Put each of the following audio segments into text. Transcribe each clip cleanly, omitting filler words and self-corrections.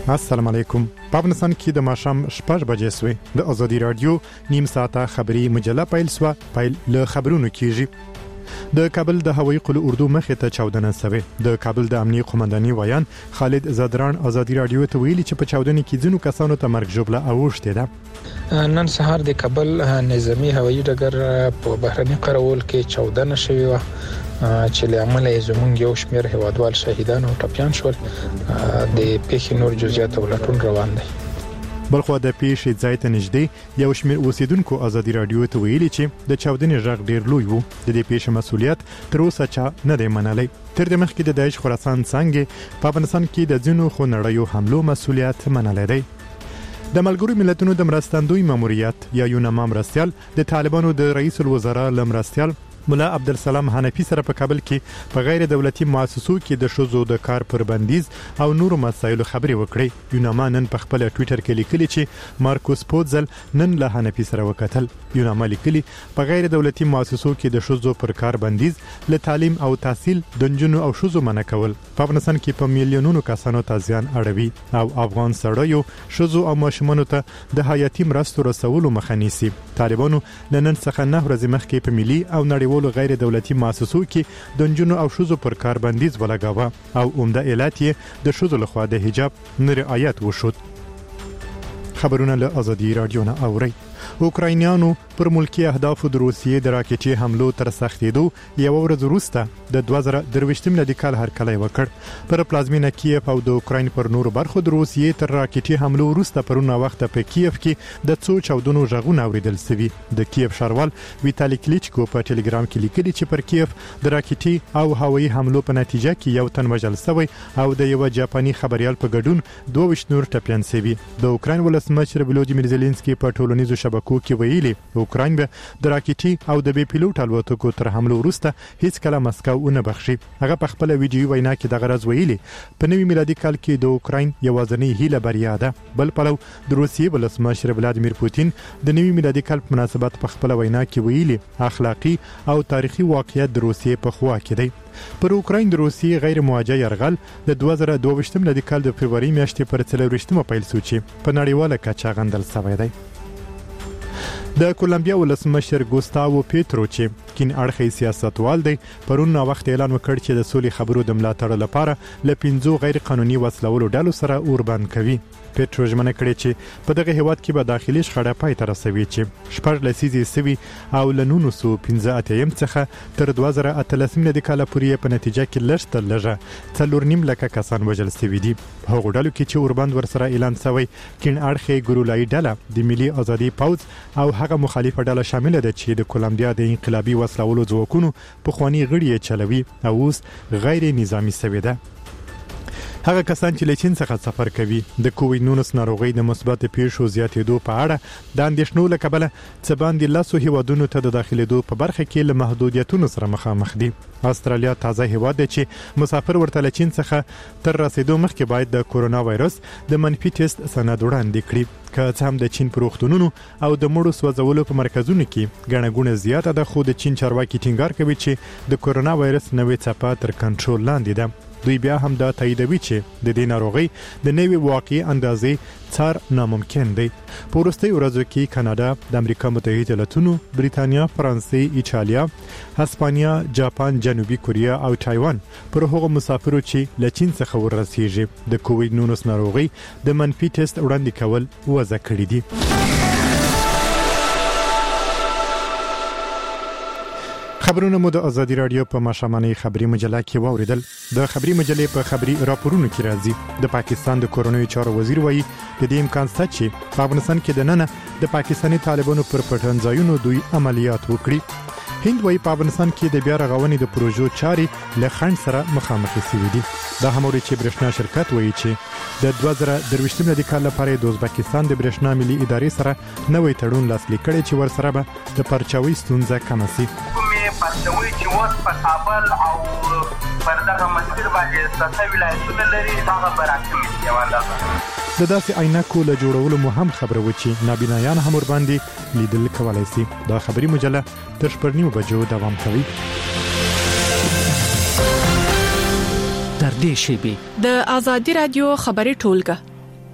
السلام علیکم. په افغانستان کې د ماښام 6 بجې سوې د ازادي رادیو نیم ساعته خبری مجله پیل له خبرونو کیږي. د کابل د هوایي قلعه اردو مخې ته چاودنه شوه. د کابل د امنیه قومنداني وایان خالد زادران ازادي رادیو ته ویلي چې په چاودنې کې ځینو کسانو ته مرګ ژوبله اوښته ده. نن سهار د کابل نظامی هوایي ډګر په بهرني قرول کې چاودنه شوې و چې له عمله زمونږ یو شمېر هوادوال شهیدان او ټپيان شول. د پیښې نور جزئیات ولټون روان دي. بلخو د پیښې ځای ته نږدې یو شمېر اوسیدونکو ازادي رادیو ته ویلي چې د چاودنې غږ ډیر لوی وو. د دې پیښې مسؤلیت تر اوسه چا نه دی منلی. تر دې مخکې د داعش خراسان څنګه په افغانستان کې د ځینو خونړیو حملو مسؤلیت منلی دی. د ملګرو ملتونو د مرستندوی ماموریت یا یونما مرستیال د طالبانو د رئیس الوزرا لمرستیال مولا عبدالسلام حنفی سره په کابل کې په غیر دولتي مؤسسو کې د شوزو د کار پر بندیز او نورو مسایلو خبري وکړي. یونما نن په خپل ټوئیټر کې لیکلي چې مارکوس پوتزل نن له حنفی سره وکتل. یونما لیکلي په غیر دولتي مؤسسو کې د شوزو پر کار بندیز له تعلیم او تحصیل د نجونو او شوزو منع کول په افغانستان کې په میلیونونو کسانو ته زیان اړوي او افغان سړیو شوزو او ماشومانو ته د حیاتي مرستو رسولو مخه نیسي. طالبانو نن څخه 9 ورځې مخکې په ملي او نړیوالو غیر دولتي مؤسسو کې د نجونو او شوزو پر کار بندیز ولګاوه او عمده علت یې د شوزو لخوا د حجاب نه رعایت وشود. خبرونه له ازادي رادیو نه اوري. اوکراینیانو پر ملکی اهدافو د روسیې د راکټي حملو تر سختېدو یو ورځ وروسته د 2023 میلادي کال هرکلی وکړ. پر پلازمینه کیف او د اوکراین پر نور برخو د روسیې تر راکټي حملو وروسته پرونه وخت په کیف کې د څو چاودنو غږونه اوریدل شوي. د کیف ښاروال ویتالي کلیچکو په ټلګرام کې لیکلي چې پر کیف د راکټي او هوایي حملو په نتیجه کې یو تن وژل شوی او د یو جاپاني خبريال په ګډون 22 نور ټپيان شوي. د اوکراین ولسمشر ولودیمیر زيلنسکي په ټولنیزو شبکو کې ویلي اوکراین به د راکټي او د بي پيلوټ الوتکو تر حمله وروسته هیڅ کله مسکو نه بخشي. هغه په خپل ویډیو وینا کې د غرض ویلي په نوي میلادي کال کې د اوکراین یوازنۍ هیله بریا ده. بل پلو د روسیې ولسمشر ولادیمیر پوتین د نوي میلادي کال په مناسبت په خپل وینا کې ویلي اخلاقی او تاریخي واقعیت د روسیې په خوا کې دی. پر اوکراین د روسیې غیر مواجه يرغل د 2022 میلادي کال د فبرवरी میاشتې پر 23 پیل شو چې په نړیواله کچه غندل شوی دی. د کولمبیا ولسمشر ګوستاوو پیټرو چې کین اړخي سیاستوال دی پرون وخت اعلان وکړ چې د سولې خبرو د ملاتړ لپاره ل 5 غیر قانوني وسلولو ډلو سره اوربند کوي. پیټرو ژمنه کړې چې په دغه هیواد کې به داخلي شخړه پای ته رسوي چې 14 لسیزې سوي او ل 1915 څخه تر 2013 میلادي کال پورې په نتیجه کې لږه 4.5 لک کسان وژل شوي دي. هغه ډلو کې چې اوربند ورسره اعلان شوی کین اړخي ګورولای ډله د ملي ازادي پوز او هغه مخالفه ډله شامل ده چې د کولمبیا د انقلابي وسلولو ځواکونو په خواني غړي چلوي او اوس غیر نظامی شوی ده. هغه کسان چې له چین څخه سفر کوي د کووډ 19 ناروغي د مثبت پیښو زیاتېدو په اړه د اندېښنو له کبله څه باندې لاسو هیوادونو ته د داخليدو په برخه کې له محدودیتونو سره مخامخ دي. استرالیا تازه هیواد دی چې مسافر ورته له چین څخه تر رسیدو مخکې باید د کورونا وایرس د منفي ټیسټ سند وړاندې کړي. که څه هم د چین پروختونونو او د مړو سوځولو په مرکزونو کې غنغونه زیاته ده، خو د چین چارواکي ټینګار کوي چې د کورونا وایرس نوې څپه تر کنټرول لاندې ده. دوی بیا هم دا تاییدوي چې د دې ناروغي د نوې واقعي اندازې څار ناممکن دی. په وروستیو ورځو کې کاناډا، د امریکا متحده ایالاتونو، بریتانیا، فرانسې، ایټالیا، هسپانیا، جاپان، جنوبي کوریا او تایوان پر هغو مسافرو چې له چین څخه ورسیږي د کووډ 19 ناروغي د منفي ټیسټ وړاندې کول وضع کړی دي. خبرونه مو د ازادي رادیو په ماشامانه خبري مجله کې واوریدل. د خبري مجلې په خبري راپورونو کې راځي د پاکستان د کورونوي چارو وزیر وایي د دې امکان شته چې په افغانستان کې د نن د پاکستاني طالبانو پر پټن ځایونو دوی عملیات وکړي. هند وایي په افغانستان کې د بیا رغونې د پروژو چاري له خنډ سره مخامخ شوي دي. دا هموري چې برېښنا شرکت وایي چې د 2023 میلادي کال لپاره د ازبکستان د برېښنا ملي ادارې سره نوې تړون لاسلیک کړي چې ورسره به د پرچاوي ستونزه کم شي. پرچاوي چې وس په کابل او پر دغه مسیر باندې ستاسو ولایتونه لري هغه برابر کیواله د داسې عینکو له جوړولو مو هم خبره و چې نابینایان هم ور باندې لیدل کولای شي. دا خبري مجله تر 9 بجو دوام کوي. تر دې شی به د ازادي رادیو خبري ټولګه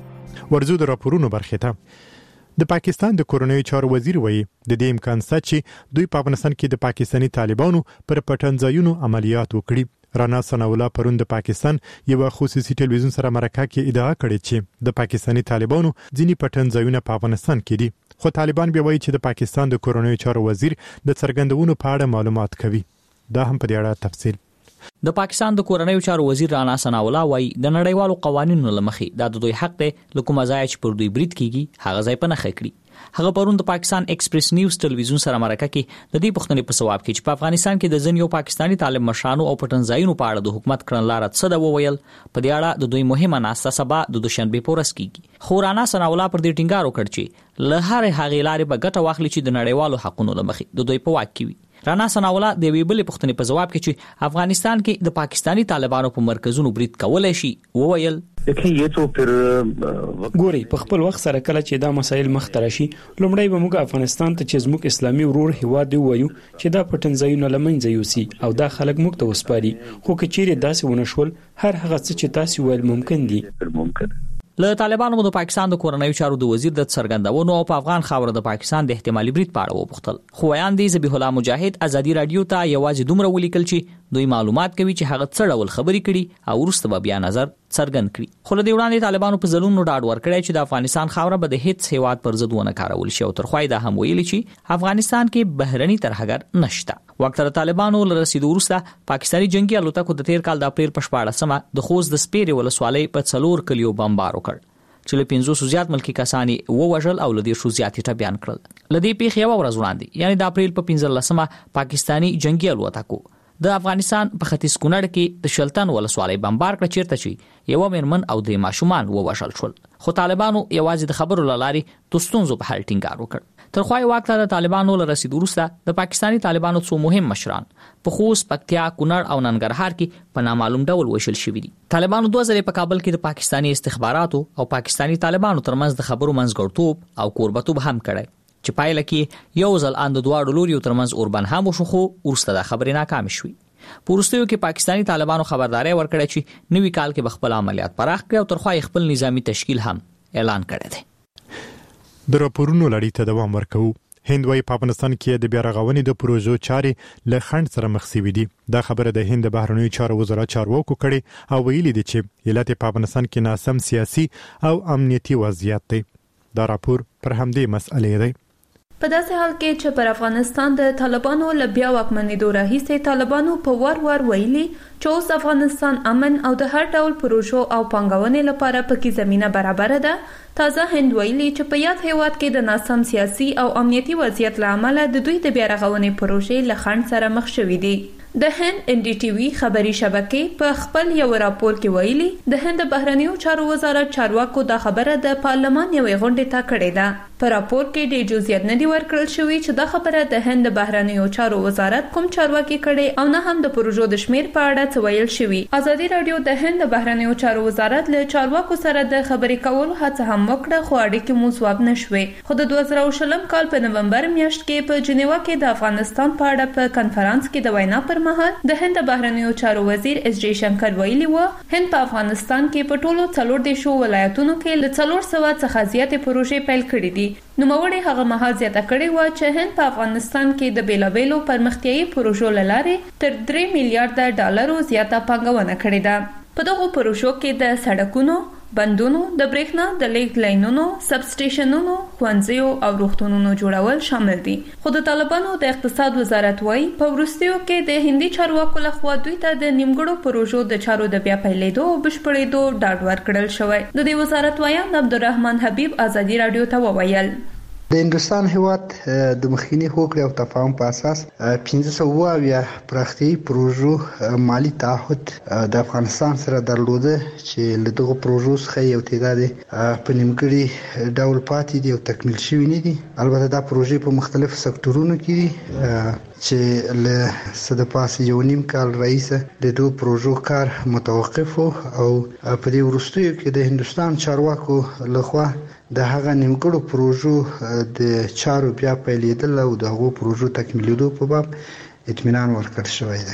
ورزو د راپورونو برخه ته د پاکستان د کورنیو چارو وزیر وایي د دې امکان شته چې دوی په افغانستان کې د پاکستاني طالبانو پر پټنځایونو عملیات وکړي. رانا ثناءالله پرون د پاکستان یو خصوصي ټلویزیون سره مرکه کې ادعا کړې چې د پاکستاني طالبانو ځینی پټنځایونه په افغانستان کې دي، خو طالبان بیا وایي چې د پاکستان د کورنیو چارو وزیر د څرګندونو په اړه معلومات کوي. دا هم په دې اړه تفصیل. د پاکستان د کورنیو چارو وزیر رانا ثناءالله وایي د نړیوالو قوانینو لمخې د دوی حق دی لکه مزایج پر دوی برید کیږي هغه ځای په نخښه کړي. هغه پرون د پاکستان ایکسپریس نیوز ټلویزیون سره مرکه کې د دې پښتنې په ثواب کې چې په افغانستان کې د ځینو پاکستاني طالب مشرانو او پټنځایونو په اړه د حکومت کړنلاره څه د وویل په دې اړه د دوی مهمه ناسته سبا د دوشنبه پورس کیږي. خو رانا ثناءالله پر دې ټینګار وکړ چې له هغه لارې به ګټه واخلي چې د نړیوالو حقوقو لمخې د دوی په واک کې وي. رانا ثناءالله د وی بل پښتنې په جواب کې چې افغانستان کې د پاکستاني طالبانو په مرکزونو برید کولای شي وویل ګوري په خپل وخت سره کله چې دا مسایل مخ ته راشي لومړی به موږ افغانستان ته چې زموږ اسلامي ورور هیواد دی وایو چې دا پټنځایونه لمنځه یوسي او دا خلک موږ ته وسپاري، خو کچېره داسې ونه شول هر هغه څه چې تاسو ویل ممکن دي. له طالبانو د پاکستان د کورنیو چارو د وزیر د څرګندونو او په افغان خاور د پاکستان د احتمالي برید په اړه وپوښتل، خو ویاندې ذبیح الله مجاهد ازادي رادیو ته یوازې دومره ولیکل چې دوی معلومات کوي چې هغه څه ډول خبري کړي او وروسته به بیا نظر څرګند کړي. خو له دې وړاندې طالبانو په ځلونو ډاډ ورکړی چې د افغانستان خاوره به د هیڅ هیواد پر ضد ونه کارول شي او ترخوای دا هم ویلي چې افغانستان کې بهرني ترهګر نشته. وخت د طالبانو له رسیدو وروسته پاکستاني جنگي الوتکو د تیر کال د اپریل په 14مه د خوست د سپیرې ولسوالۍ په 4 کلیو بمبار وکړ چې له 500 زیات ملکی کسانی ووژل او له دې شو زیات ټپيان کړل. لدې پیښې یو ورځ وړاندې یعنی د اپریل په 15مه پاکستاني جنگي الوتکو د افغانستان په ختیځ کونړ کې د شلتن ولسوالۍ بمبار کړ چیرته چې یو مېرمن او د ماشومان ووژل شول. خو طالبانو یوازې د خبرو لاري د ستونزو په حل ټینګار وکړ. ترخوای وخت د طالبانو له رسیدو وروسته د پاکستاني طالبانو څو مهم مشران په خوست، پکتیا، کونړ او ننګرهار کې په نامعلوم ډول وشل شوي دي. طالبانو 2000 په کابل کې د پاکستاني استخباراتو او پاکستاني طالبانو ترمنځ د خبرو منځګړتوب او کوربتوب هم کړی چې پایله کې یو ځل اند دواړو لوري ترمنځ اوربن هم وشو، خو ورسته د خبرې ناکام شوې. پورستیو کې پاکستاني طالبانو خبرداري ورکړه چې نوي کال کې خپل عملیات پراخ کړي او ترخوای خپل نظامی تشکیل هم اعلان کړی دی. د راپورونو لړۍ ته دوام ورکوو. هند وايي په افغانستان کې د بیا رغونې د پروژو چارې له خنډ سره مخ شوي دي. دا خبره د هند بهرنیو چارو وزارت چارواکو کړي او ویلي دي چې ایالت په افغانستان کې ناسم سیاسي او امنیتي وضعیت دی. دا راپور پر همدې مسئلې دی. په داسې حال کې چې پر افغانستان د طالبانو له بیا واکمنېدو راهیسې طالبانو په وار ویلي چې اوس افغانستان امن او د هر ډول پروژو او پانګونې لپاره پکې زمينه برابر ده. تازه هند ویلي چې په یاد هیواد کې د ناسم سیاسي او امنیتي وضعیت له امله د دوی د بیا رغونې پروژې له خنډ سره مخ شوې دي. د هند ان ډي ټي وي خبري شبکې په خپل یو راپور کې ویلي د هند بهرنیو چارو وزارت چارواکو دا خبره د پارلمان یوې غونډې ته کړې ده. په راپور کې ډېر جزئیات نه دي ورکړل شوي چې دا خبره د هند بهرنیو چارو وزارت کوم چارواکي کړي او نه هم د پروژو د شمیر په اړه څه ویل شوي. ازادي رادیو د هند بهرنیو چارو وزارت له چارواکو سره د خبرې کولو هڅه هم وکړه، خو اړیکې مو ځواب نشوي. خو د 2020 کال په نومبر میاشت کې په جنیوا کې د افغانستان په اړه په کنفرانس کې د وینا پر مهال د هند بهرنیو چارو وزیر اس جی شنکر ویلي و هند په افغانستان کې په ټولو 14 ولایتونو کې له 400 څخه زیاتې پروژې پیل کړې دي. نوموړي هغه مهال زیاته کړې و چې هند په افغانستان کې د بیلابیلو پرمختیایي پروژو لارې تر 3 میلیارډ ډالرو زیاته پانګونه کړې ده. په دغه پروژو کې د سړکونو، بندونو، د برېښنا د لیږد لاینونو، سب سټیشنونو، ښوونځیو او روغتونونو جوړول شامل دي. خو د طالبانو د اقتصاد وزارت وايي په وروستیو کې د هندي چارواکو لخوا دوی ته د نیمګړو پروژو د چارو د بیا پیلېدو او بشپړېدو ډاډ ورکړل شوی. د دې وزارت وایي عبدالرحمن حبیب ازادي رادیو ته وویل د هندوستان هیواد د مخکینی هوکړې او تفاهم په اساس 1500 پراختیایي پروژو مالی تعهد د افغانستان سره درلوده چې له دغه پروژو څخه یو تعداد په نیمګړي ډول پاتې دي او تکمیل شوي نه دي. البته دا پروژې په مختلفو سکتورونو کې دي چې له صد پاس یو نیم کال رئیسه د دوه پروژو کار متوقف او په دې وروستیو کې د هندوستان چارواکو لخوا د هغه نیمګړو پروژو د چارو بیا پیلېدل او د هغو پروژو تکمیلېدو په باب اطمینان ورکړل شوی دی.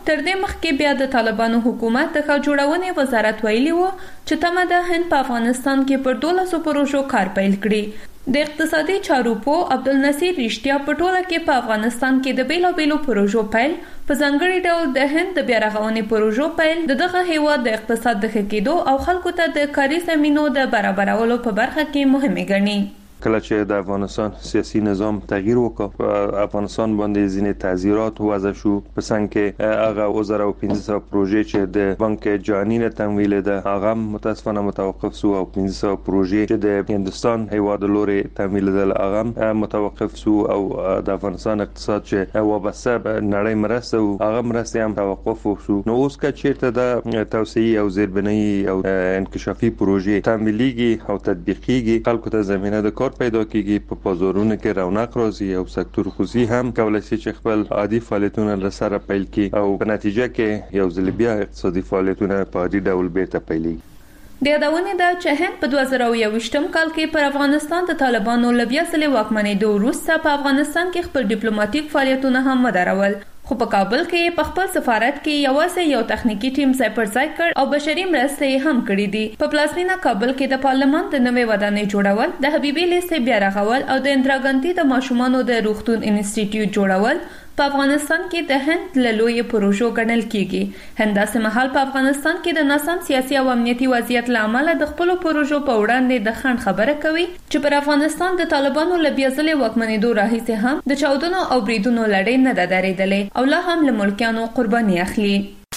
تر دې مخکې بیا د طالبانو حکومت د ښار جوړونې وزارت ویلي و چې تمه ده هند په افغانستان کې پر 1200 پروژو کار پیل کړي. د اقتصادي چارو په عبدالنصیر رښتیا په ټوله کې په افغانستان کې د بیلابیلو پروژو پیل په ځانګړي ډول د هند د بیا رغونې پروژو پیل دغه هیواد د اقتصاد د ښه کېدو او خلکو ته د کاري زمینو د برابرولو په برخه کې مهمه ګڼي. کله چې د افغانستان سیاسي نظام تغییر وکړ، افغانستان باندې ځینې تعزیرات وضع شو، په څنګ کې هغه 1500 پروژې چې د بانک جهانی نه تمویل ده هغه متاسفانه متوقف شو، او 1500 پروژې چې د هندستان هیواد لوري تمویل ده هغه متوقف شو، او د افغانستان اقتصاد چې وابسته نړۍ مرسته هغه مرسته هم توقف شو. نو اوس چې د توسعه او زیربنایی او انکشافي پروژې تمویليږي او تطبیقيږي، خلکو ته زمينه د کار پیدا کیږي، په بازارونو کې رونق راځي، او سکتور خصوصي هم کولای شي چې خپل عادي فعالیتونه سره پیل کړي، او په نتیجه کې یو ځل بیا اقتصادي فعالیتونه په عادي ډول بیرته پیلېږي. د یادونې ده چې هند په 2021 کال کې پر افغانستان د طالبانو له بیا ځلې واکمنېدو وروسته په افغانستان کې خپل ډیپلوماټیک فعالیتونه هم ودرول، خو په کابل کې په خپل سفارت کې یوازې یو تخنیکی ټیم ځای پر ځای کړ او بشري مرستې هم کړې دي. په پلازمینه کابل کې د پارلمان د نوې ودانۍ جوړول، د حبیبي لیسې بیا رغول او د اندرا ګاندي د ماشومانو د روغتون انسټیټیوټ جوړول په افغانستان کې د هند له لوی پروژو ګڼل کیږي. هند داسې مهال په افغانستان کې د ناسم سیاسي او امنیتي وضعیت له امله د خپل پروژو په وړاندې د خنډ خبره کوي چې پر افغانستان د طالبانو له بیا ځلې واکمنېدو راهیسې هم د چاودنو او بریدونو لړۍ نه ده درېدلې او لا هم له ملکیانو قرباني اخلي.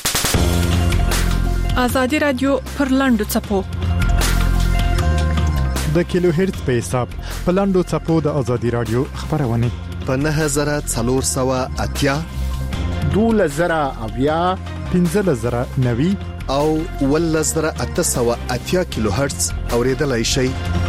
ازادي رادیو پر لاندو چپو د کیلو هرتز په حساب په لاندو چپو د ازادي رادیو خبرونه په 9480 2000 1590 او 1880 کیلو هرتز اوریدلای شئ.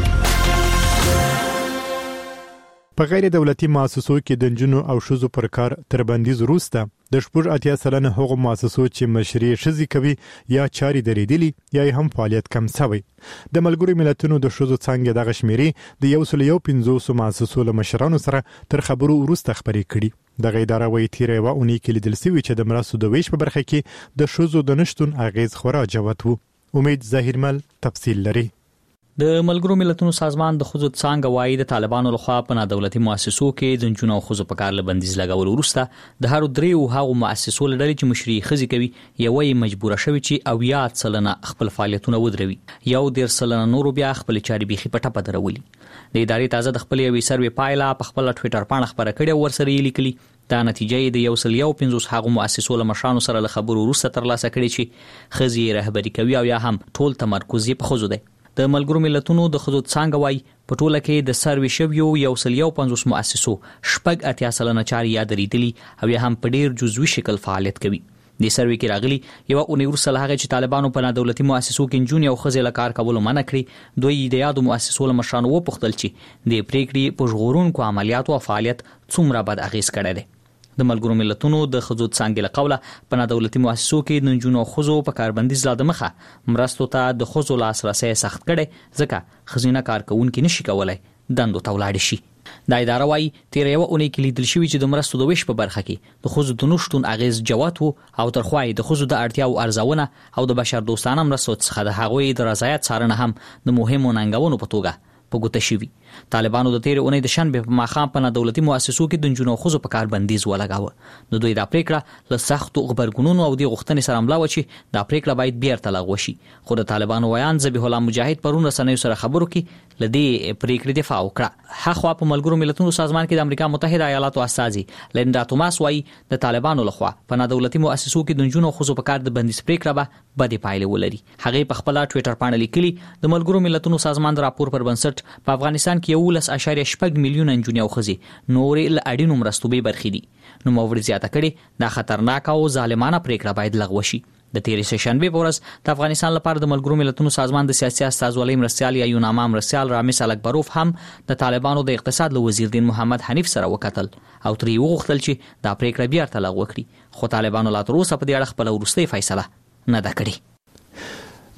په غیر دولتي مؤسسو کې د جنونو او شوزو پر کار تر بندیز وروسته د 80% هغو مؤسسو چې مشري شزي کوي یا چاري درېدلي یا هم فعالیت کم شوی. د ملګرو ملتونو د شوزو څنګه د غشميري د 150 مؤسسو له مشرانو سره تر خبرو وروسته خبرې کړي. د غیداره وی تیرې و اونې کې لیدل شوی چې د مرستو د ویش په برخه کې د شوزو د نشټون اغیز خورا جوت وو. امید ظاهرمل تفصیل لري. د ملګرو ملتونو سازمان د خزو څنګه وایي د طالبانو لخوا په نادولتي مؤسسو کې د جنونو خزو په کار له بندیز لګول وروسته د هر درې او هغو مؤسسو لړۍ چې مشري خزي کوي یوې مجبوره شوی چې او یا څلنه خپل فعالیتونه ودروي، یو ډیر څلنه نور بیا خپل چاري بيخي په ټپه درولي. د ادارې تازه د خپل یوې سروې پایله په خپل ټوئیټر باندې خبره کړې ورسره یې لیکلي. دا نتیجه د 150 هغو مؤسسو له مشرانو سره له خبرو وروسته ترلاسه کړې چې خزي رهبری کوي او یا هم ټول تمرکز په خزو دی. د ملګرو ملتونو د خزو څنګه وای په ټوله کې د سروې شویو 150 مؤسسو شپږ 80% چاري یا درېدلي او یا هم په ډیر جزوي شکل فعالیت کوي. د سروې کې راغلي یو اونیورسل هغه چې طالبانو په نادولتي مؤسسو کې جون یو خزي له کار کولو منع کړی. دوی د یادو مؤسسو له مشرانو وپوښتل چې د پریکړې په ژغورونکو عملیاتو او فعالیت څومره بد اغیز کړی دی. د ملګرو ملتونو د خزو څنګه له قوله په نادولتي مؤسسو کې د جنونو خزو په کاربندیز لا د مخه مرستو ته د خزو لاسرسي سخت کړي ځکه خزینه کارکونکو نشي کولای دندو ته ولاړ شي. د اداره وايي تیر یو اونۍ کې لیدل شوی چې د مرستو د ویش په برخه کې د خزو د نشټون اغیز جوات وو او ترخوای د خزو د اړتیا او ارزونه او د بشر دوستانه مرستو څخه د هغوی د رضایت څارنه هم د مهمو ننګونو په توګه په ګوته شوی. طالبانو د تیر اونۍ د شنبه په ماخام په نادولتي مؤسسو کې د جنونو خزو په کار بندیز ولګاوه. نو دوی دا پریکړه له سختو خبرګونونو او د غوښتنې سره ملا و چې دا پریکړه باید بیرته لغوه شي. خو د طالبانو ویان ذبیح الله مجاهد پرون رسنیو سره خبرو کې لدی پریکړې دفاع وکړه. هغه په ملګرو ملتونو سازمان کې د امریکا متحده ایالاتو استازي لیندا توماس وايي د طالبانو لخوا په نادولتي مؤسسو کې د جنونو خزو په کار د بندیز پریکړه به بدې پایلې ولري. هغه په خپل ټوئیټر باندې لیکلي د ملګرو ملتونو سازمان د راپور پر بنسټ په افغانستان کې 11.8 میلیون انجونې او خزي نورې له اړینو مرستو به برخې دي. نو موري زیاته کړي دا خطرناک او ظالمانه پریکړه باید لغوه شي. د تیرې سشنبه په ورځ د افغانستان لپاره د ملګرو ملتونو سازمان د سیاسي استازولۍ مرستيال یا یوناما مرستيال رامس الکبروف هم د طالبانو د اقتصاد له وزیر دین محمد حنیف سره وکتل او تری وغوښتل چې دا پریکړه بیا تر لغوه کړي. خو طالبانو لا تر اوسه په دې اړه خپل ورستۍ فیصله نه ده کړې.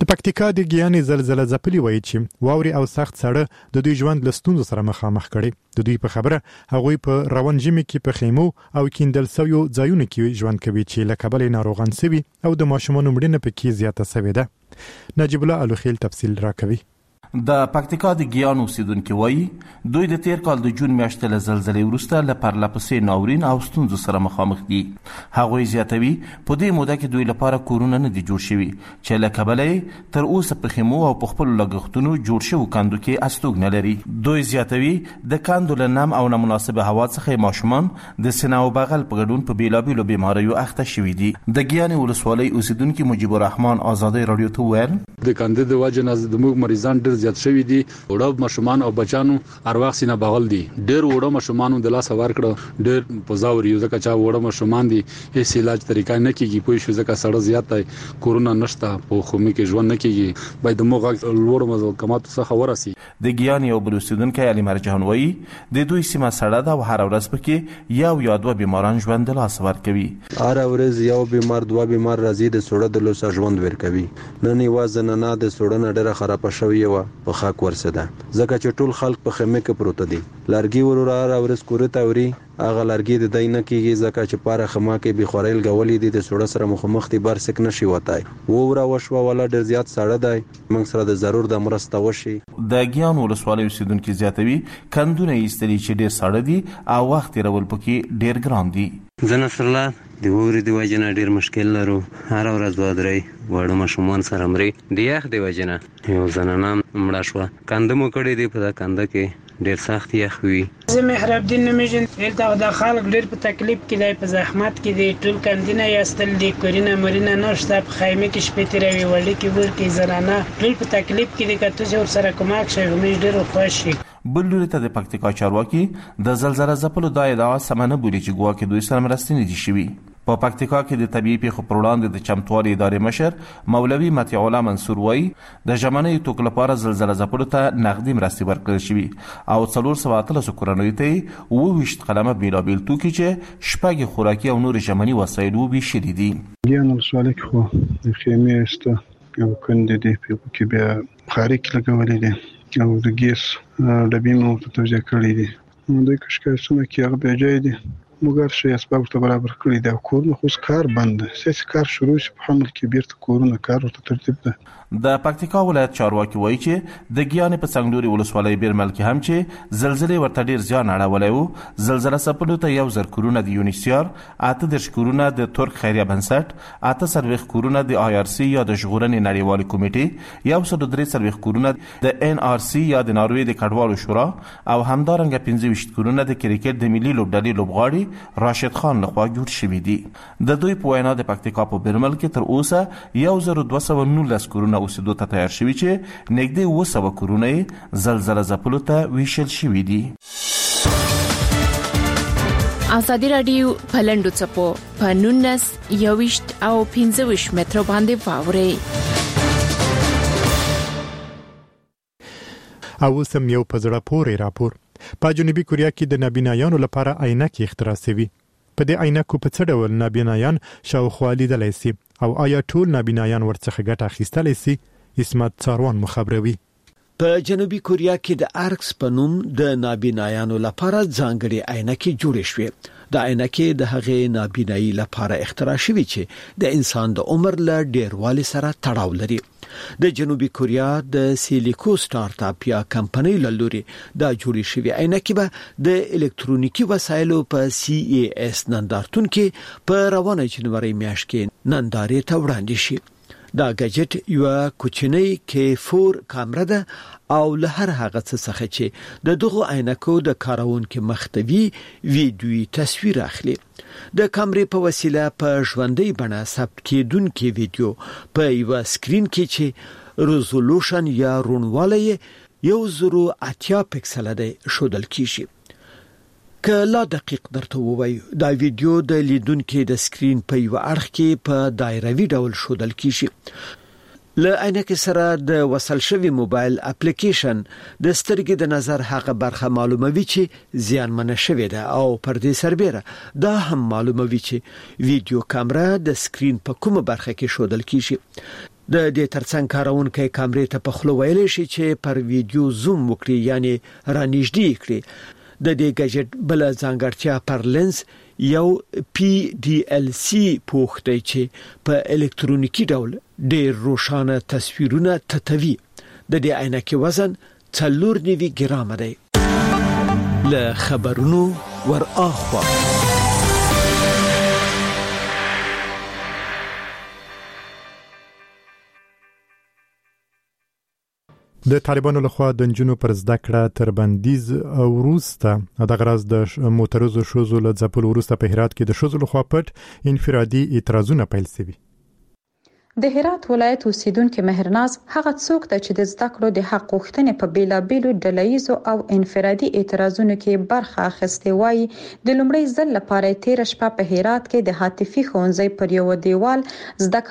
د پکتیکا د ګیانې زلزلہ ځپلي وایي چې واوري او سخت سړه د دوی ژوند له ستونزو سره مخامخ کړي. د دوی په خبره هغوی په روان ژمي کې په خیمو او کیندل سویو ځایونو کې ژوند کوي چې له کبله ناروغان سوي او د ماشومانو مړینه پکې زیاته سوې ده. نجیب الله الوخیل تفصیل راکوي. د پکتیکا د ګیان اوسیدونکو وایي دوی د تیر کال د جون میاشتې له زلزلې وروسته له پرلپسې ناورین او ستونزو سره مخامخ دي. هغوی زیاتوي په دې موده کې دوی لپاره کورونه نه دي جوړ شوي چې له کبله تر اوسه په خیمو او په خپلو لګښتونو جوړ شوو کندو کې استوګ نه لري. دوی زیاتوي د کندو له نم او نامناسبه هوا څخه ماشومان د سینه او بغل په ګډون په بیلابیلو بیماریو اخته شوي دي. د ګیانې ولسوالۍ اوسیدونکي مجیب الرحمن آزادۍ رادیو ته وویل د کندې د وجه نه زموږ مریضان ډېر زیات شوي دي. وړو ماشومان او بچانو ارواح سینه بغل دي. ډېر وړو ماشومان د لاس ور کړ ډېر پوزاوري ځکه چې وړو ماشومان دي هیڅ علاج طریقه نه کیږي. پوه شو ځکه سړی زیات دی کورونا نشته په خومه کې ژوند نه کیږي. باید موږ لوړ محکماتو څخه ورسي. د ګیان یو بل اوسیدونکی علي مرجان وایي د دوی سیمه سړه ده او هر ورځ پکې یو یا دوه بیماران ژوند له لاس ور کوي. هر ورځ یو بیمار دوه بیمار راځي د سړه د لوسه ژوند ور کوي. نن یوازې نه د سړه نه ډېره خراب شوی و په خاک ورسده ځکه چې ټول خلک په خیمه کې پروت دي. لارګي ورور ورځ کورته وري هغه لارګي د دای نه کیږي ځکه چې پاره خما کې به خورایل غولې دي د سړه سره مخ دي بار سک نشي وتاي وورا وشو ولا ډیر زیات سړه دی موږ سره د ضرور د مرسته وشي. د ګیان ولسوالۍ اوسیدونکو زیاتوي کندونه ایستلي چې ډیر سړه دي او وخت رول پکې ډیر ګران دي. زنصرالله د ووري دی وجنه ډیر مشکل لرو. هر ورځ ودرې وړو ماشومان سره مري د یخ دی وجنه یو زنانه مړه شو. کندمو کړي دی په کنده کې ډیر سخت یخ وي. زه مهرب الدین نمیجن دلته د خلک ډیر په تکلیف کې دی په زحمت کې دی. ټول کندینه یاستل دی کورینا مرینا نشته په خیمه کې شپې تیروي وړي کې ور کې زنانه ټول په تکلیف کې دی. کته چې ور سره کومک شي مې ډیر خوشي. بل لوري ته د پکتیکا چارواکي د زلزلہ ځپلو د ادعا سمنه بولي چې ګواکې دوی سره مرستې نه دي شوي. په پکتیکا کې د طبيعي پیښو پر وړاندې د چمتوالي ادارې مشر مولوي مطیع الله منصور وایي د ژمنې توګه لپاره زلزلہ ځپلو ته نقدي مرستې ورکړل شوي او 413 کورنیو ته 22 قلمه بیلابیل توکي چې شپږ خوراکي او نور ژمني وسایل وبېشلي دي. ګیان ولسوالۍ خو د خیمې است یو کندې دی په کې بیا خارق لګولې دي او د ګیس ډبې مو ته توزیع کړې دي. دوی کشکاسونه کې هغه بیا جاي دي مګر شي اسباب ته برابر کړی دا کورونه خو کار بند سیاسي کار شروع شي په حمل کې بیرته کورونه کار ورته ترتیب ده. د پکتیکا ولایت چارواکي وایي چې د ګیانې په څنګلوري ولسوالۍ بیرمل کې هم چې زلزلې ورته ډیر زیان اړولی و. زلزلہ ځپلو ته 1000 کورونه د یونیسیار 38 کورونه د ترک خیریه بنسټ 48 کورونه د IRC یا د ژغورنې نړیوالې کمیټې 103 کورونه د NRC یا د ناروې د کډوالو شورا او همدارنګه 25 کورونه د کرکټ د ملي لوبډلې لوبغاړي راشد خان لخوا جوړ شوي دي. د دوی په وینا د پکتیکا په بیرمل کې تر اوسه 1219 کورونه اوسېدو ته تیار شوي چې نږدې 200 کورونه یې زلزلہ ځپلو ته ویشل شوي دي. ازادي رادیو پلندو چپو په 19 یوشت او 15 متر باندې واوري. او سم یو پزړه پورې راپور په جنوبي کوریا کې د نابینایانو لپاره عینکې اختراع شوي. په دې عینکو په څه ډول نابینایان شاوخوا لیدلی سي او آیا ټول نابینایان ورڅخه ګټه اخیستلی سي؟ اسمت څاروان مخبروي. په جنوبي کوریا کې د ارکس په نوم د نابینایانو لپاره ځانګړي عینکې جوړې شوې. د عینکې د هغې نابینایي لپاره اختراع شوي چې د انسان د عمر له ډیروالي سره تړاو لري. د جنوبي کوریا د سیلیکو سٹارټ اپ یا کمپنۍ له لوري د جوړې شوې عینکې به د الکترونیکي وسایلو په CES نندارتون کې په روانه جنوري میاشت کې نندارې ته وړاندې شي. دا ګجټ یو کوچنی K4 کامره ده او له هر هغه څه څخه چې د دغه عینکو د کارونکو مختوي ویډیوي تصویر اخلي. د کامرې په وسیله په ژوندۍ بڼه ثبت کېدونکې ویډیو په یو سکرین کې چې ریزولوشن یا روڼوالی 1080 پکسل دی شودل کیږي. که لا دقیق درته ووایو دا ویډیو د لیدونکو د سکرین په یو اړخ کې په دایروي ډول شودل کیږي. له عینکې سره د وصل شوی موبایل اپلیکیشن د سترګې د نظر هغه برخه معلوموي چې زیانمنه شوې ده او پر دې سربېره دا هم معلوموي چې ویډیو کامرا د سکرین په کومه برخه کې شودل کیږي. د دې ترڅنګ کارونکو کیمرې ته په خلو ویل شي چې پر ویډیو زوم وکړي یعنی رانږدې کړي. د دې گیجټ بل ځانګړتیا پر لینز یو PDLC پوښ دی چې په الکترونیکی ډول ډېر روښانه تصویرونه تتوي. د دې عینکې وزن 4 ګرام دی. له خبرونو ور اخوا د طالبانو لخوا د نجونو پر زده کړه تر بندیز وروسته د غرض د موټروزو شوزو له ځپلو وروسته په هرات کې د شوزو لخوا پټ انفرادي اعتراضونه پیل شوي. د هرات ولایت اوسیدونکو مهرناز هغه څوک د چې د زده کړو د حق غوښتنې په بیلابیلو ډلهیزو او انفرادي اعتراضونو کې برخه اخیستې وای د لومړي ځل لپاره 13 شپه په هرات کې د هاتفي ښوونځي پر یو دیوال زده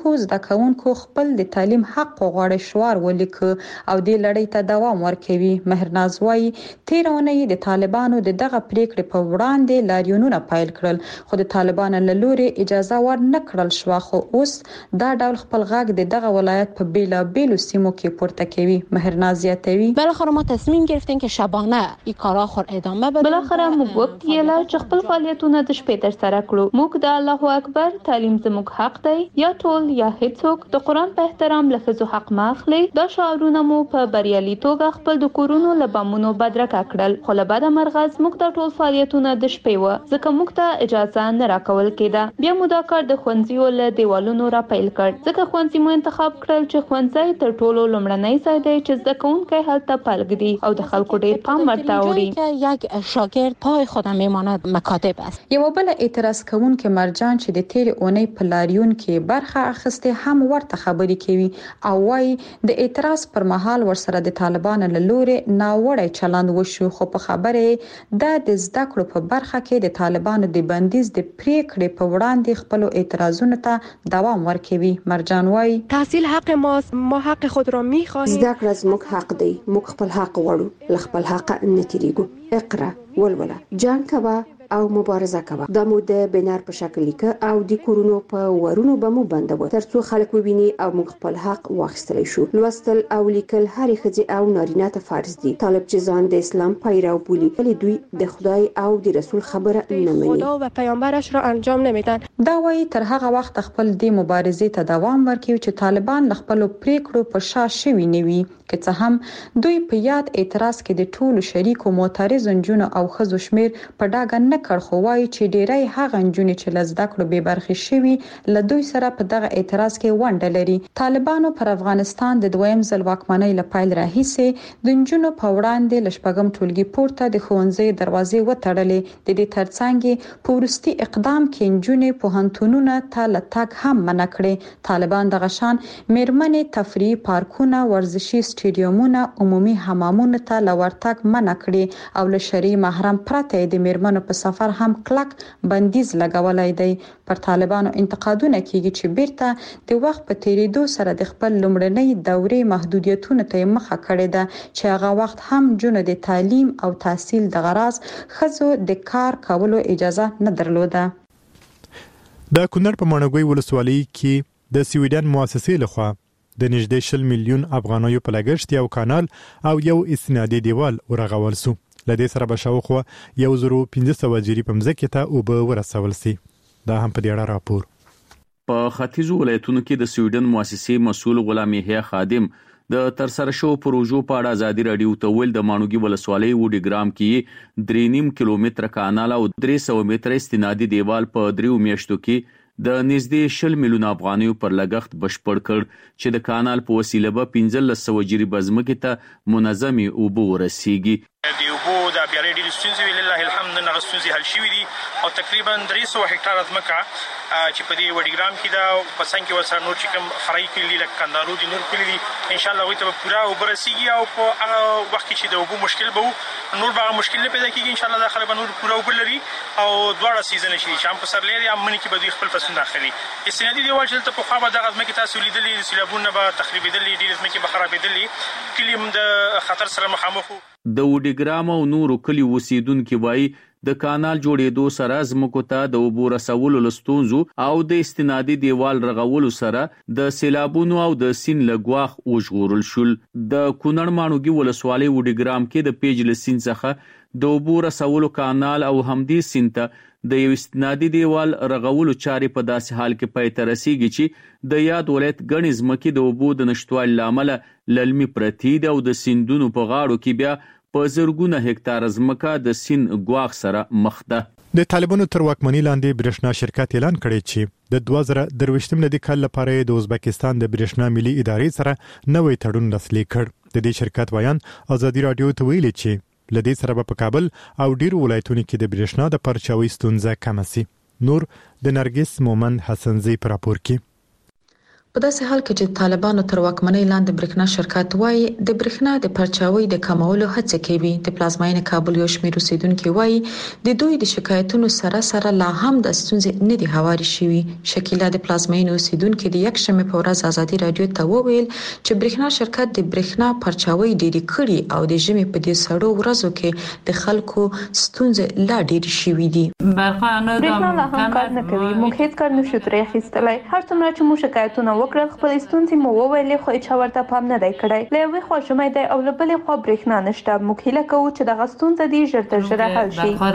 کوونکو خپل د تعلیم حق غوړې شوار ولیک او د لړۍ ته دوام ورکوي. مهرناز وای 13 اونۍ د طالبانو دغه پریکړې په وړاندې لاریونونه پیل کړل خو د طالبانو له لوري اجازه ورنه کړل شو خو اوس دا ډول خپل غږ دغه ولایت په بیلابیلو سیمو کې پورته کوي. مهرناز یاتوي بالاخره ما تصمیم گرفتیم که شبانه این کارا خور ادامه بدیم. بالاخره موږ وکړل چې خپل فعالیتونه د شپې تر سره کړو. موږ د الله اکبر تعلیم زموږ حق دی یا ټول یا هیڅوک د قران په احترام لفظو حق ماخلي. دا شعارونه مو په بریالي توګه خپل د کورونو لبامونو بدرګه کړل خو له بعد مرغز موږ د ټول فعالیتونه د شپې و ځکه موږ ته اجازه نه راکول کېده. بیا مو دا کار د ښوونځیو له دیوالونو را پیل کړ ځکه ښوونځي مو انتخاب کړل چې ښوونځي تر ټولو لومړنی ځای دی چې زده کوونکي هلته پلګدي او د خلکو ډیر پام ورته وړي. یک شاګرد پای خودم میماند مکاتب است. یو بل اعتراض کوونکي مرجان چې د تیر اونۍ په لاریون کې برخه اخیسته هم ورته خبري کوي او وايي د اعتراض پر مهال ورسره د طالبانو له لوري ناوړه چلند وشو خو په خبره د زده کړو په برخه کې د طالبانو د بندیز د پریکړې په وړاندې خپل اعتراضونو ته دوام ورکوي. مرجان وايي تحصیل حق ماست، ما حق خود را می‌خواهیم. زده کړه زموږ حق دی، موږ خپل حق غواړو، ل خپل حق نه تیریږو. اقرا ولوله جنگ کوه او مبارزه کوه. دا مو د بنر په شکل لیکه او د کورونو په ورونو به مو بندو ترڅو خلک وویني او موږ خپل حق واخیستلی شو. لوستل او لیکل هر ښځې او نارینه ته فرض دي. طالب چې ځان د اسلام پیرو بولي ولی دوی د خدای او د رسول خبره نه مني. خدا و پیامبرش را انجام نمیدن. دا وایي تر هغه وخت خپل د مبارزې ته دوام ورکوي چې طالبان خپل پریکړو په شا شوي نوي که څه هم دوی په یاد اعتراض کې د ټولو شریکو معترض جنونو او خزو شمیر په ډاګه نه کړ خو وایي چې ډیری هغه جنونې چې لزده کړو به برخې شوي له دوی سره په دغه اعتراض کې ونډه لري. طالبانو پر افغانستان د دویم ځل واکمنۍ لپاره راهیسه د جنونو په وړاندې لشپږم ټولګي پورته د ښوونځي دروازې وتړلې. د دې ترڅنګ پورستي اقدام کې جنونې په هنتونونو ته لټک هم منع کړې. طالبان د غشان میرمنې تفریحي پارکونه ورزشي سټیډیومونه عمومي حمامونو ته لورتک منع کړي او له شرعي محرم پرته د میرمنو په سفر هم کلک بندیز لګولای دی. پر طالبانو انتقادونه کیږي چې بیرته د وخت په تیریدو سره د خپل لومړنۍ دورې محدودیتونو ته مخه کړې ده چې هغه وخت هم جنو د تعلیم او تحصیل د غرض خزو د کار کولو اجازه نه درلوده. د کونړ په ماڼوګي ولسوالۍ کې د سویډن مؤسسې لخوا د نږدې 10 میلیون افغانیو په لګښت یو کانال او یو اسنادي دیوال ورغول سو. لدې سره به شاوخوا 1500 جری په مځکه ته او به ورسول سي. دا هم په دې اړه راپور. په ختیځو ولایتونو کې د سویډن مؤسسې مسؤل غلام یحیی خادم د ترسره شو پروژو په اړه ازادي رادیو ته ویل د ماڼوګي ولسوالۍ وډي ګرام کې 3.5 کیلومتره کانال او 300 متره استنادي دیوال په 3 میاشتو کې د نږدې 10 میلیون افغانیو پر لګښت بشپړ کړ چې د کانال په وسیله به 1500 جری بزمکه ته منظمي اوبه ورسیږي. د اوبو د بیارې ډېر ستونزې لله الحمد نه ستونزې حل شوې دي او تقریبا 300 هکټار ځمکه چې په دې وډي ګرام کې دا په څنګ کې ورسره نور چې کوم فرعي کلی لکه کندارو دي نور کلی دي ان شاء الله وي ته پورا اوبه رسیږي او په هغه وخت کې چې د اوبو مشکل به نور به مشکل نه پیدا کیږي ان شاء الله دا خلک به نور پورا اوبه لري او دواړه سیزن شي چې هم په سرلې یا منی کې به دوی خپل فصل داخلي استنادي دیوال چې ته په خوا به دغه ځمکې تاسو لیدلې سیلابونه به تخریبېدلې ډېر ځمکې به خرابېدلې کلی هم د خطر سره مخامخ د وډي ګرام او نورو کلی اوسیدونکو وایي د کانال جوړېدو سره زمکو ته د اوبو رسولو لستونزو او د استنادي دیوال رغولو سره د سیلابونو او د سین لګواخ وژغورل شول. د کونړ ماڼوګي ولسوالۍ وډیګرام کې د پیج لسین څخه د اوبو رسولو کانال او همدې سین ته د یو استنادي دیوال رغولو چارې په داسې حال کې پای ته رسیږي چې د یاد ولایت ګڼې ځمکې د اوبو د نشټوالي له امله للمي پرتې دي او د سیندونو په غاړو کې بیا په زرګونه هکتار ځمکه د سین ګواښ سره مخ ده. د طالبانو تر واکمنۍ لاندې برېښنا شرکت اعلان کړی چې د 2023 ملي کال لپاره د ازبکستان د برېښنا ملي ادارې سره نوې تړون لاسلیک کړ. د دې شرکت ویان ازادي رادیو ته ویلي چې لدې سره په کابل او ډیرو ولایتونو کې د برېښنا د پرچاوي ستونزه کم شي. نور د نرګس مومند حسنزي پر راپور کې. په داسې حال کې چې طالبانو تر واکمنۍ لاندې برېښنا شرکت وایي د برېښنا د پرچاوي د کمولو هڅه کوي. د پلازمینې کابل یو شمېر اوسیدونکو وایي د دوی د شکایتونو سره لا هم د ستونزې نه دي هواري شوي. شکیلا د پلازمینې اوسیدونکو د یک شنبه په ورځ ازادي رادیو ته وویل چې برېښنا شرکت د برېښنا پرچاوي ډېری کړي او د ژمي په دې سړو ورځو کې د خلکو ستونزې لا ډېرې شوي دي. برېښنا لا هم کار نه کوي. موږ هیڅ کار نشو ترې اخیستلای. هر څومره چې موږ شکایتونه وکړل خپل ستونزې مو وویلې خو هیڅ ورته پام نه دی کړی. له یوې خوا ژمی دی او له بلې خوا برېښنا نشته. موږ هیله کوو چې دغه ستونزه دې ژر تر ژره حل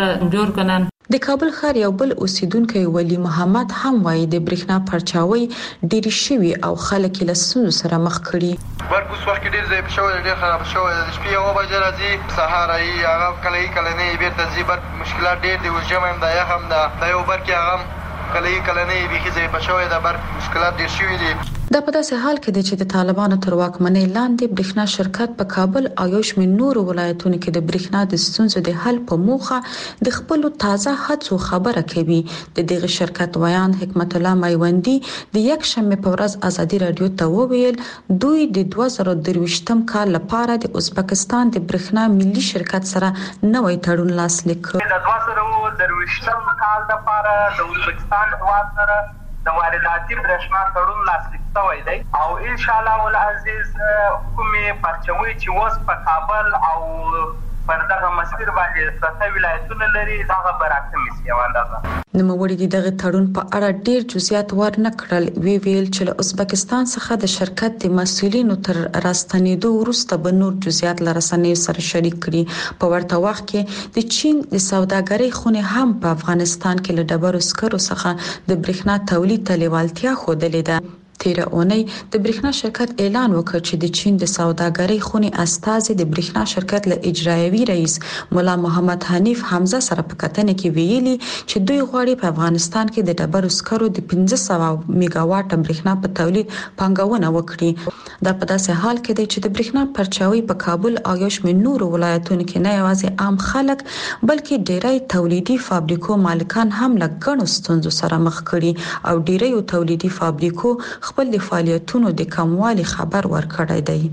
شي. د کابل ښار یو بل اوسیدونکی ولی محمد هم وایي د برېښنا پرچاوي ډېری شوي او خلک له ستونزو سره مخ کړي. برق اوس وخت کې ډېر ځای په شوی ډېر خراب شوی د شپې 1 بجې راځي سهار یې هغه کله نه بیرته ځي. برق مشکلات ډېر دي. ژمی هم دا یخ هم دا یو برق هغه کله نه بیخي ځای په شوی د برق مشکلات ډېر شوي دي. دا په داسې حال کې دی چې د طالبانو تر واکمنۍ لاندې برېښنا شرکت په کابل او یو شمېر نورو ولایتونو کې د برېښنا د ستونزو د حل په موخه د خپل تازه هڅو خبره کوي. د دغه شرکت ویان حکمت الله میوندی د یک شنبه په ورځ ازادي رادیو ته وویل دوی د 2023م کال لپاره د ازبکستان د برېښنا ملي شرکت سره نوې تړون لاسلیک کړ. د 2023م کال لپاره د ازبکستان هیواد سره د وارداتي برېښنا تړون لاسلیک شوی دی او ان شاء الله العزیز کومې پرچاوي چې اوس په کابل او پر دغه مسیر باندې ستاسو ولایتونه لري دغه برعکس میسي وانده. نوموړي دغه تړون په اړه ډیر جزئیات ورنه کړل. ویل چې له ازبکستان څخه د شرکت د مسؤلینو تر راستنېدو وروسته به نور جزئیات لرسنې سره شریک کړي. په ورته وخت کې د چین د سوداګرۍ خونې هم په افغانستان کې له ډبرو سکرو څخه د برېښنا تولید ته لیوالتیا ښودلې ده. تیره اونۍ د برېښنا شرکت اعلان وکړ چې د چین د سوداګرۍ خونې استازي د برېښنا شرکت له اجرایوي رئیس مولا محمد حنیف حمزه سره په کتنه کې ویلي چې دوی غواړي په افغانستان کې د ډبرو سکرو د 1500 میگاواټ برېښنا په تولید پانګونه وکړي. دا په داسې حال کې دی چې د برېښنا پرچاوي په کابل او یو شمېر نورو ولایتونو کې نه یوازې عام خلک بلکې ډېری تولیدي فابریکو مالکان هم له ګڼو ستونزو سره مخ کړي او ډېری تولیدي فابریکو خپل د فعالیتونو د کموالي خبر ورکړی دی.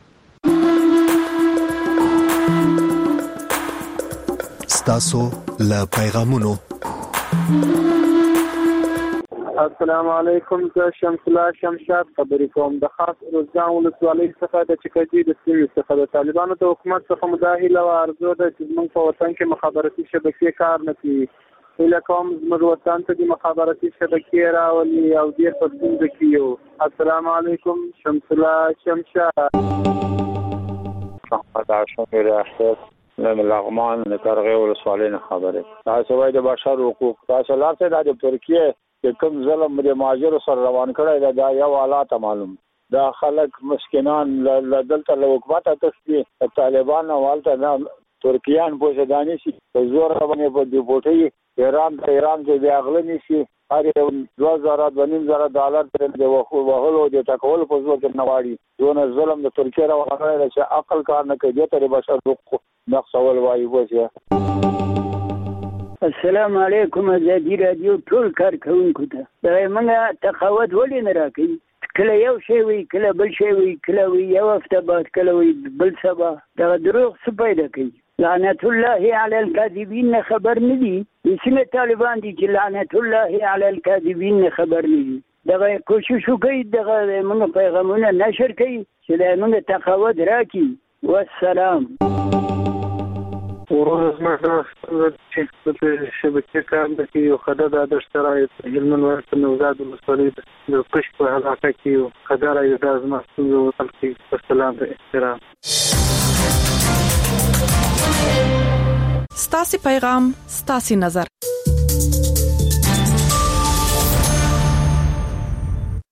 ستاسو له پیغامونو. السلام علیکم. زه شمس الله شمشاد خبرې کوم د خاص روزګان ولسوالۍ څخه د چکدي د سیمې څخه. د طالبانو د حکومت څخه مداهله او ارزو ده چې موږ په وطن کې مخابراتي شبکې کار نه کوي. هیله کوم زموږ وطن ته د مخابراتي شبکې راولي او ډېر په ستونزه کې یو. السلام علیکم. شمس الله شمشاد. محمد عاشق احساس من لغمان نکرغه ولسوالۍ نه خبره. تاسو وایي د بشر حقوق تاسو لارته د ترکیه چې کوم ظلم د ماجر سره روان کړی دا یو حالات معلوم. دا خلک مسکینان دلته له حکومت ته طالبان والته نه ترکیان پوسدانی شي په زور باندې په دیپورټي ایران کې بیا غلنی شي. هر یو $2,000 د وهلو د ټکول په زور کې نواړي. دونه ظلم د ترکیه راوړل چې عقل کار نه کوي ته بشر حقوق نقصول وایي وځي. السلام علیکم. ازادي رادیو ټول کارکونکو ته دا موږ تقاوت ولې نه راکې کله یو شی وي کله بل شی وي کله وي یو هفته بعد کله وي بل سبا دا دروغ څه پیدا کوي. لعنت الله علی الکاذبین خبر نه دي. اسمه طالبان دي چې لعنت الله علی الکاذبین خبر نه دي. دا کوشش وکړي دغه موږ پیغامونه نشر کړي چې دا موږ تقاوت راکې. والسلام. ورور زما چې چې په شبکې کار کوي او خدای د اشتراک هلمند ولایت نوزاد ولسوالۍ د پښ په علاقه کې خدای راځي د ازمستون خلک په سلام او احترام. ستاسو پیغام ستاسو نظر